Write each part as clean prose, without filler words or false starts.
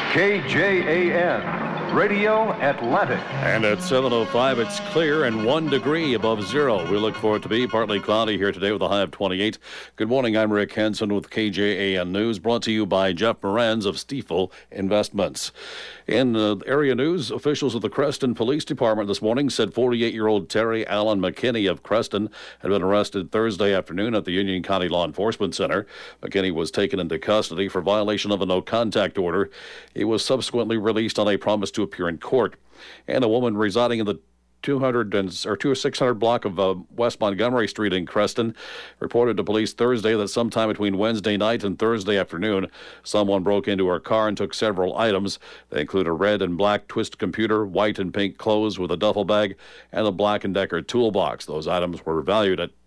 KJAN, Radio Atlantic. And at 7:05, it's clear and 1 degree above zero. We look for it to be partly cloudy here today with a high of 28. Good morning, I'm Rick Henson with KJAN News, brought to you by Jeff Moranz of Stiefel Investments. In area news, officials of the Creston Police Department this morning said 48-year-old Terry Allen McKinney of Creston had been arrested Thursday afternoon at the Union County Law Enforcement Center. McKinney was taken into custody for violation of a no-contact order. He was subsequently released on a promise to appear in court. And a woman residing in the 600 block of West Montgomery Street in Creston reported to police Thursday that sometime between Wednesday night and Thursday afternoon, someone broke into her car and took several items. They include a red and black twist computer, white and pink clothes with a duffel bag, and a Black & Decker toolbox. Those items were valued at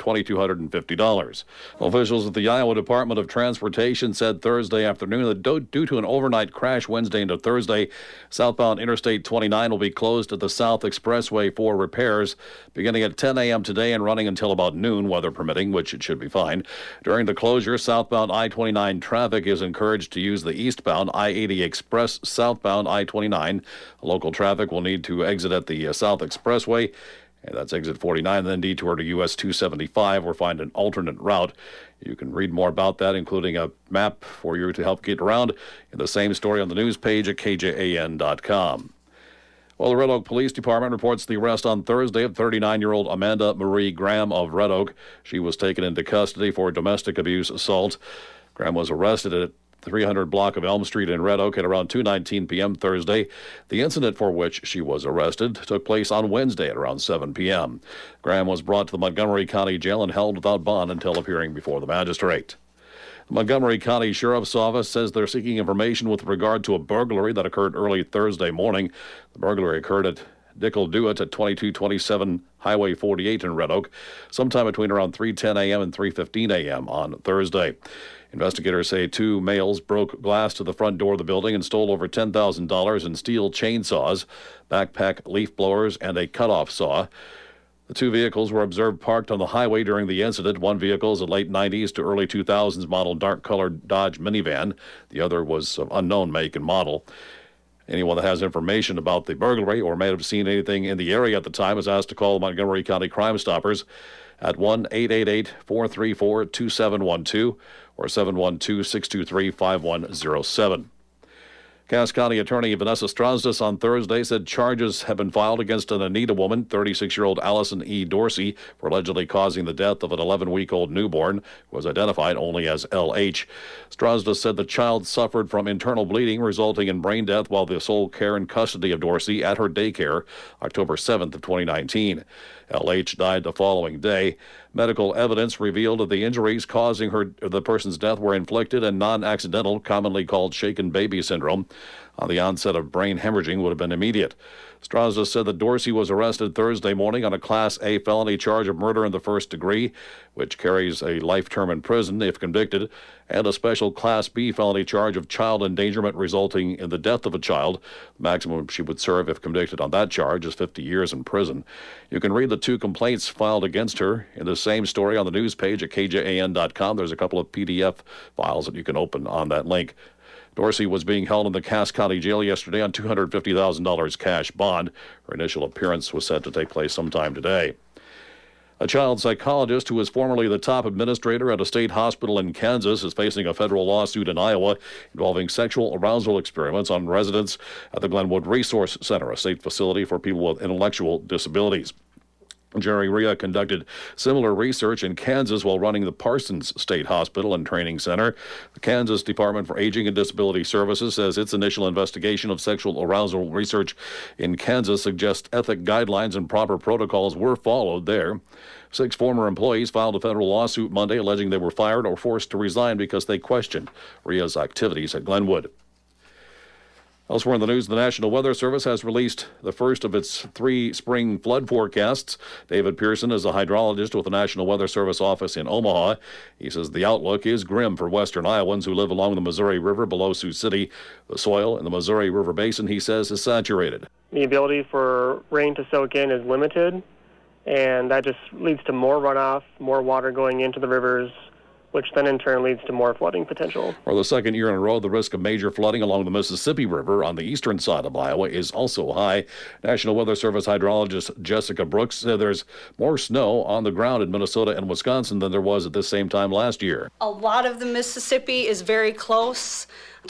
$2,250. Officials at the Iowa Department of Transportation said Thursday afternoon that due to an overnight crash Wednesday into Thursday, southbound Interstate 29 will be closed at the South Expressway for repairs beginning at 10 a.m. today and running until about noon, weather permitting, which it should be fine. During the closure, southbound I-29 traffic is encouraged to use the eastbound I-80 Express southbound I-29. Local traffic will need to exit at the South Expressway, and that's exit 49, then detour to US 275 or find an alternate route. You can read more about that, including a map for you to help get around, in the same story on the news page at kjan.com. Well, the Red Oak Police Department reports the arrest on Thursday of 39-year-old Amanda Marie Graham of Red Oak. She was taken into custody for domestic abuse assault. Graham was arrested at 300 block of Elm Street in Red Oak at around 2:19 p.m. Thursday. The incident for which she was arrested took place on Wednesday at around 7 p.m. Graham was brought to the Montgomery County Jail and held without bond until appearing before the magistrate. The Montgomery County Sheriff's Office says they're seeking information with regard to a burglary that occurred early Thursday morning. The burglary occurred at Dickel Dewitt at 2227 Highway 48 in Red Oak, sometime between around 3:10 a.m. and 3:15 a.m. on Thursday. Investigators say two males broke glass to the front door of the building and stole over $10,000 in steel chainsaws, backpack leaf blowers, and a cutoff saw. The two vehicles were observed parked on the highway during the incident. One vehicle is a late 90s to early 2000s model dark-colored Dodge minivan. The other was of unknown make and model. Anyone that has information about the burglary or may have seen anything in the area at the time is asked to call the Montgomery County Crime Stoppers at 1-888-434-2712 or 712-623-5107. Cass County Attorney Vanessa Strasdas on Thursday said charges have been filed against an Anita woman, 36-year-old Allison E. Dorsey, for allegedly causing the death of an 11-week-old newborn who was identified only as L.H. Strasdas said the child suffered from internal bleeding resulting in brain death while the sole care and custody of Dorsey at her daycare October 7th of 2019. L.H. died the following day. Medical evidence revealed that the injuries causing the person's death were inflicted and non-accidental, commonly called shaken baby syndrome. The onset of brain hemorrhaging would have been immediate. Strasdas said that Dorsey was arrested Thursday morning on a Class A felony charge of murder in the first degree, which carries a life term in prison if convicted, and a special Class B felony charge of child endangerment resulting in the death of a child. The maximum she would serve if convicted on that charge is 50 years in prison. You can read the two complaints filed against her in the same story on the news page at kjan.com. There's a couple of PDF files that you can open on that link. Dorsey was being held in the Cass County Jail yesterday on $250,000 cash bond. Her initial appearance was set to take place sometime today. A child psychologist who was formerly the top administrator at a state hospital in Kansas is facing a federal lawsuit in Iowa involving sexual arousal experiments on residents at the Glenwood Resource Center, a state facility for people with intellectual disabilities. Jerry Rhea conducted similar research in Kansas while running the Parsons State Hospital and Training Center. The Kansas Department for Aging and Disability Services says its initial investigation of sexual arousal research in Kansas suggests ethic guidelines and proper protocols were followed there. 6 former employees filed a federal lawsuit Monday alleging they were fired or forced to resign because they questioned Rhea's activities at Glenwood. Elsewhere in the news, the National Weather Service has released the first of its 3 spring flood forecasts. David Pearson is a hydrologist with the National Weather Service office in Omaha. He says the outlook is grim for western Iowans who live along the Missouri River below Sioux City. The soil in the Missouri River Basin, he says, is saturated. The ability for rain to soak in is limited, and that just leads to more runoff, more water going into the rivers, which then in turn leads to more flooding potential. For the second year in a row, the risk of major flooding along the Mississippi River on the eastern side of Iowa is also high. National Weather Service hydrologist Jessica Brooks said there's more snow on the ground in Minnesota and Wisconsin than there was at this same time last year. A lot of the Mississippi is very close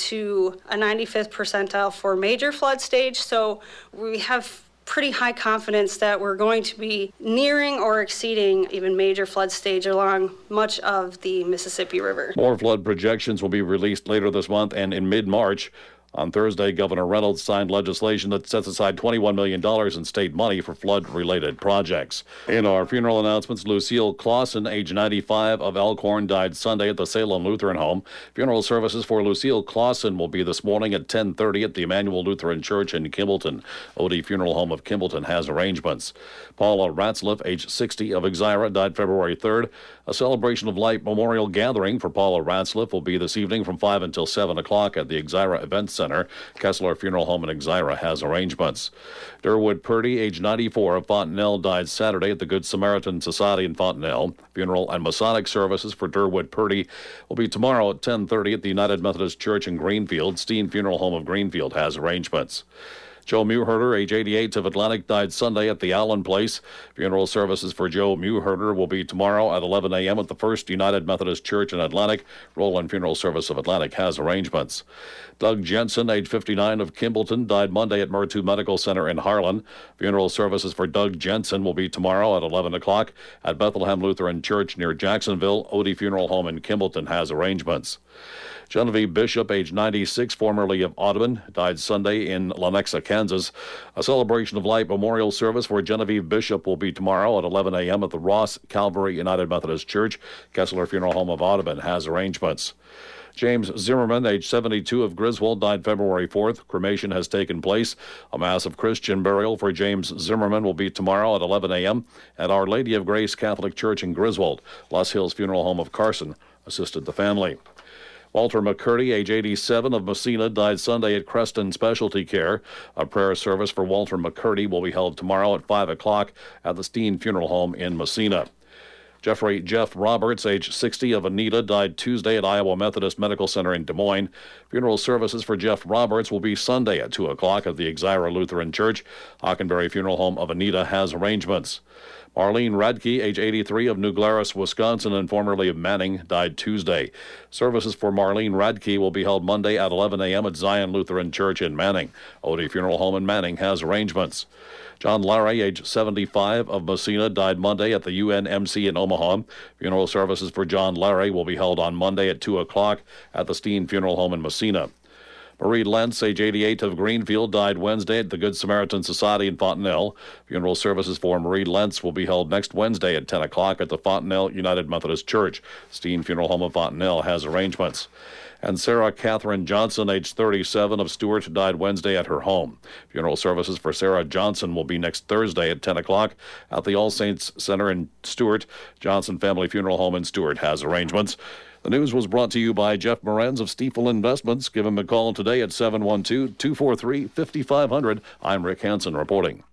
to a 95th percentile for major flood stage, so we have pretty high confidence that we're going to be nearing or exceeding even major flood stage along much of the Mississippi River. More flood projections will be released later this month and in mid-March. On Thursday, Governor Reynolds signed legislation that sets aside $21 million in state money for flood-related projects. In our funeral announcements, Lucille Clausen, age 95, of Elkhorn, died Sunday at the Salem Lutheran Home. Funeral services for Lucille Clausen will be this morning at 10:30 at the Emmanuel Lutheran Church in Kimballton. Odie Funeral Home of Kimballton has arrangements. Paula Ratzliff, age 60, of Exira, died February 3rd. A celebration of life memorial gathering for Paula Ratzliff will be this evening from 5 until 7 o'clock at the Exira Event Center. Kessler Funeral Home in Exira has arrangements. Durwood Purdy, age 94, of Fontenelle, died Saturday at the Good Samaritan Society in Fontenelle. Funeral and Masonic services for Durwood Purdy will be tomorrow at 10:30 at the United Methodist Church in Greenfield. Steen Funeral Home of Greenfield has arrangements. Joe Mewherter, age 88, of Atlantic, died Sunday at the Allen Place. Funeral services for Joe Mewherter will be tomorrow at 11 a.m. at the First United Methodist Church in Atlantic. Roland Funeral Service of Atlantic has arrangements. Doug Jensen, age 59, of Kimballton, died Monday at Murtu Medical Center in Harlan. Funeral services for Doug Jensen will be tomorrow at 11 o'clock at Bethlehem Lutheran Church near Jacksonville. Odie Funeral Home in Kimballton has arrangements. Genevieve Bishop, age 96, formerly of Audubon, died Sunday in Lenexa, Kansas. A celebration of life memorial service for Genevieve Bishop will be tomorrow at 11 a.m. at the Ross Calvary United Methodist Church. Kessler Funeral Home of Audubon has arrangements. James Zimmerman, age 72, of Griswold, died February 4th. Cremation has taken place. A mass of Christian burial for James Zimmerman will be tomorrow at 11 a.m. at Our Lady of Grace Catholic Church in Griswold. Los Hills Funeral Home of Carson assisted the family. Walter McCurdy, age 87, of Messina, died Sunday at Creston Specialty Care. A prayer service for Walter McCurdy will be held tomorrow at 5 o'clock at the Steen Funeral Home in Messina. Jeff Roberts, age 60, of Anita, died Tuesday at Iowa Methodist Medical Center in Des Moines. Funeral services for Jeff Roberts will be Sunday at 2 o'clock at the Exira Lutheran Church. Hockenberry Funeral Home of Anita has arrangements. Marlene Radke, age 83, of New Glarus, Wisconsin, and formerly of Manning, died Tuesday. Services for Marlene Radke will be held Monday at 11 a.m. at Zion Lutheran Church in Manning. Odie Funeral Home in Manning has arrangements. John Larry, age 75, of Messina, died Monday at the UNMC in Omaha. Funeral services for John Larry will be held on Monday at 2 o'clock at the Steen Funeral Home in Messina. Marie Lentz, age 88, of Greenfield, died Wednesday at the Good Samaritan Society in Fontenelle. Funeral services for Marie Lentz will be held next Wednesday at 10 o'clock at the Fontenelle United Methodist Church. Steen Funeral Home of Fontenelle has arrangements. And Sarah Catherine Johnson, age 37, of Stewart, died Wednesday at her home. Funeral services for Sarah Johnson will be next Thursday at 10 o'clock at the All Saints Center in Stewart. Johnson Family Funeral Home in Stewart has arrangements. The news was brought to you by Jeff Morenz of Stiefel Investments. Give him a call today at 712-243-5500. I'm Rick Hansen reporting.